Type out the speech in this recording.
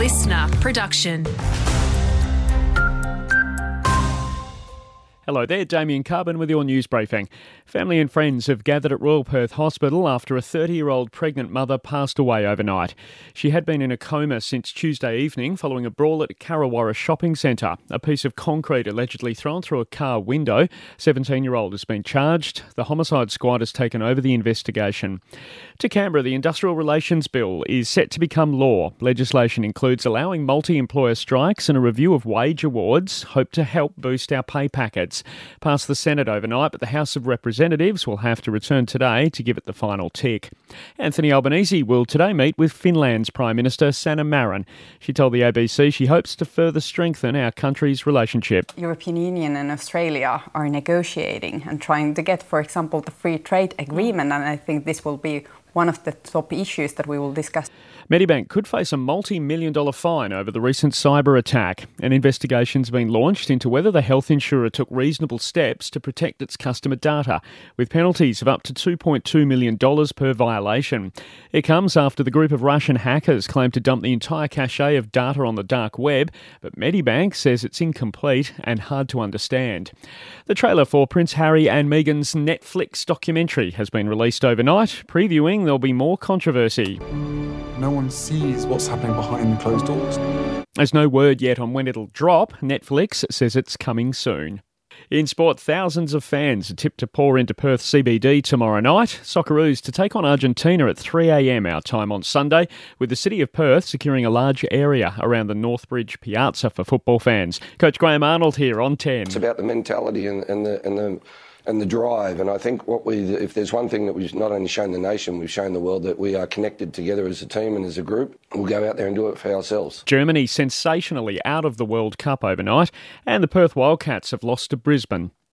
listener production. Hello there, Damien Carbon with your news briefing. Family and friends have gathered at Royal Perth Hospital after a 30-year-old pregnant mother passed away overnight. She had been in a coma since Tuesday evening following a brawl at Karrawarra Shopping Centre. A piece of concrete allegedly thrown through a car window. 17-year-old has been charged. The homicide squad has taken over the investigation. To Canberra, the Industrial Relations Bill is set to become law. Legislation includes allowing multi-employer strikes and a review of wage awards, hoped to help boost our pay packets. Passed the Senate overnight, but the House of Representatives will have to return today to give it the final tick. Anthony Albanese will today meet with Finland's Prime Minister Sanna Marin. She told the ABC she hopes to further strengthen our country's relationship. European Union and Australia are negotiating and trying to get, for example, the free trade agreement, and I think this will be one of the top issues that we will discuss. Medibank could face a multi-million-dollar fine over the recent cyber attack. An investigation's been launched into whether the health insurer took reasonable steps to protect its customer data, with penalties of up to $2.2 million per violation. It comes after the group of Russian hackers claimed to dump the entire cache of data on the dark web, but Medibank says it's incomplete and hard to understand. The trailer for Prince Harry and Meghan's Netflix documentary has been released overnight, previewing there'll be more controversy. No one sees what's happening behind the closed doors. There's no word yet on when it'll drop. Netflix says it's coming soon. In sport, thousands of fans are tipped to pour into Perth CBD tomorrow night. Socceroos to take on Argentina at 3 a.m. our time on Sunday, with the City of Perth securing a large area around the Northbridge Piazza for football fans. Coach Graham Arnold here on 10. It's about the mentality and the drive. And I think if there's one thing that we've not only shown the nation, we've shown the world that we are connected together as a team and as a group. We'll go out there and do it for ourselves. Germany sensationally out of the World Cup overnight, and the Perth Wildcats have lost to Brisbane.